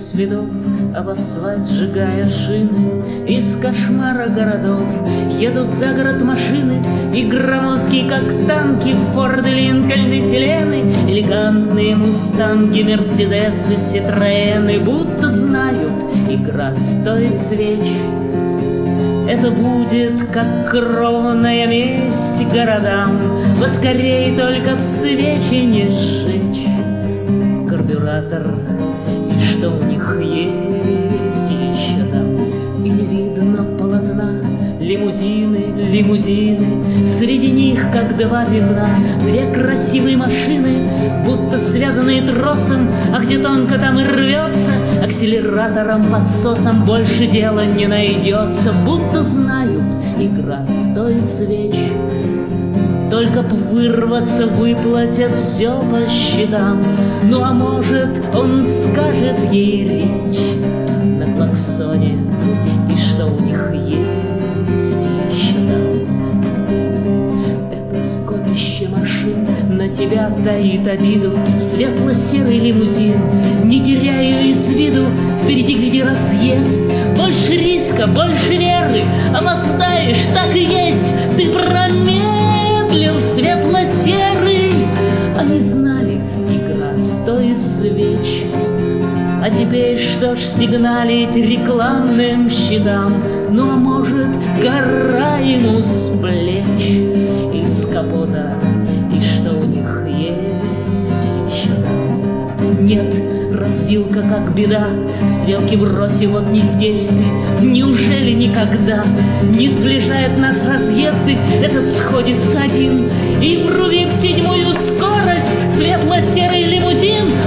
следов, об асфальт сжигая шины. Из кошмара городов едут за город машины, и громоздкие, как танки, Форды, Линкольны, Селены, элегантные мустанги, Мерседесы, Ситроены, будто знают, игра стоит свеч. Это будет, как кровная месть городам, поскорей только б свечи не сжечь. Карбюратор, и что у них есть еще там, и не видно полотна. Лимузины, лимузины, среди них, как два пятна, две красивые машины, будто связанные тросом, а где тонко, там и рвется. Акселератором, подсосом больше дела не найдется, будто знают, игра стоит свеч. Только б вырваться, выплатят все по счетам. Ну а может, он скажет ей речь на клаксоне, и что у них есть еще там. Это скопище машин на тебя таит обиду. Светло-серый лимузин, не теряю из виду. Впереди, гляди, разъезд, больше риска, больше веры. Опоздаешь, так и есть, ты промедлил, светло-серый. Они знали, игра стоит свеч. А теперь что ж сигналить рекламным щитам? Ну а может, гора ему с плеч, из капота, и что у них есть еще там? Нет, развилка как беда, стрелки в росе, вот не здесь ты. Неужели никогда не сближает нас разъезды? Этот сходится один и врубив седьмую скорость, светло-серый лимузин